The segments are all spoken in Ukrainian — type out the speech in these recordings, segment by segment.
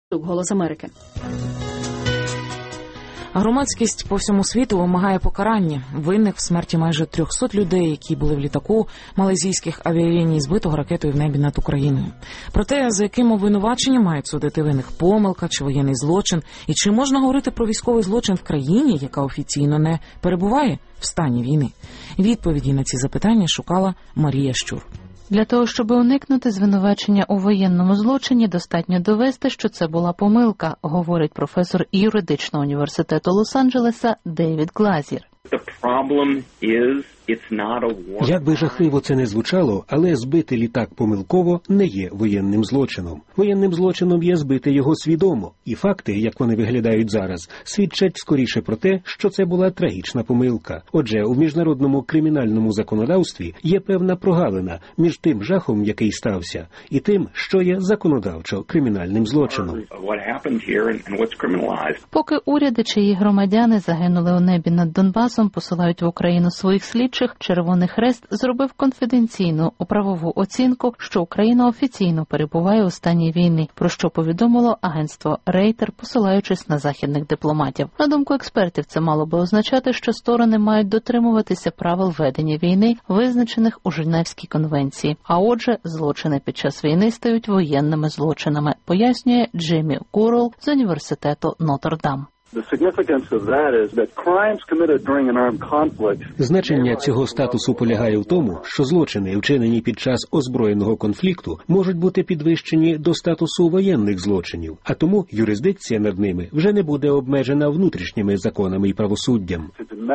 Голос Америки. Громадськість по всьому світу вимагає покарання винних в смерті майже 300 людей, які були в літаку малайзійських авіаліній, збитого ракетою в небі над Україною. Про те, за яким обвинуваченням мають судити винних, помилка чи воєнний злочин, і чи можна говорити про військовий злочин в країні, яка офіційно не перебуває в стані війни. Відповіді на ці запитання шукала Марія Щур. Для того, щоб уникнути звинувачення у воєнному злочині, достатньо довести, що це була помилка, говорить професор юридичного університету Лос-Анджелеса Дейвід Глазір. Як би жахливо це не звучало, але збити літак помилково не є воєнним злочином. Воєнним злочином є збити його свідомо. І факти, як вони виглядають зараз, свідчать скоріше про те, що це була трагічна помилка. Отже, у міжнародному кримінальному законодавстві є певна прогалина між тим жахом, який стався, і тим, що є законодавчо кримінальним злочином. Поки уряди, чиї громадяни загинули у небі над Донбасом, посилають в Україну своїх слідчих, Червоний Хрест зробив конфіденційну правову оцінку, що Україна офіційно перебуває у стані війни, про що повідомило агентство Рейтер, посилаючись на західних дипломатів. На думку експертів, це мало би означати, що сторони мають дотримуватися правил ведення війни, визначених у Женевській конвенції. А отже, злочини під час війни стають воєнними злочинами, пояснює Джиммі Курл з університету Нотр-Дам. Значення цього статусу полягає в тому, що злочини, вчинені під час озброєного конфлікту, можуть бути підвищені до статусу воєнних злочинів, а тому юрисдикція над ними вже не буде обмежена внутрішніми законами і правосуддям.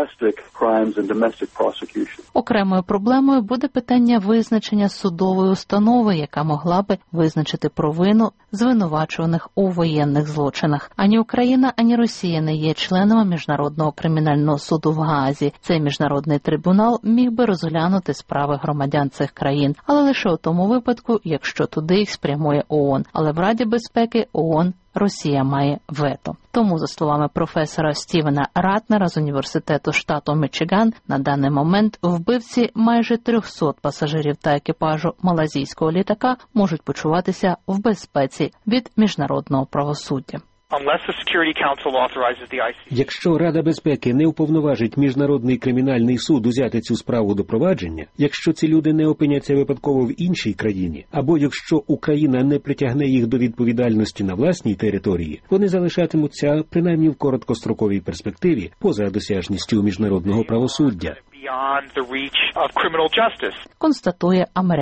Окремою проблемою буде питання визначення судової установи, яка могла би визначити провину звинувачуваних у воєнних злочинах. Ані Україна, ані Росія не є членами Міжнародного кримінального суду в Гаазі. Цей міжнародний трибунал міг би розглянути справи громадян цих країн, але лише у тому випадку, якщо туди їх спрямує ООН. Але в Раді безпеки ООН Росія має вето. Тому, за словами професора Стівена Ратнера з університету штату Мічиган, на даний момент вбивці майже 300 пасажирів та екіпажу малайзійського літака можуть почуватися в безпеці від міжнародного правосуддя. Якщо Рада безпеки не уповноважить Міжнародний кримінальний суд узяти цю справу до провадження, якщо ці люди не опиняться випадково в іншій країні, або якщо Україна не притягне їх до відповідальності на власній території, вони залишатимуться, принаймні в короткостроковій перспективі, поза досяжністю міжнародного правосуддя. Констатує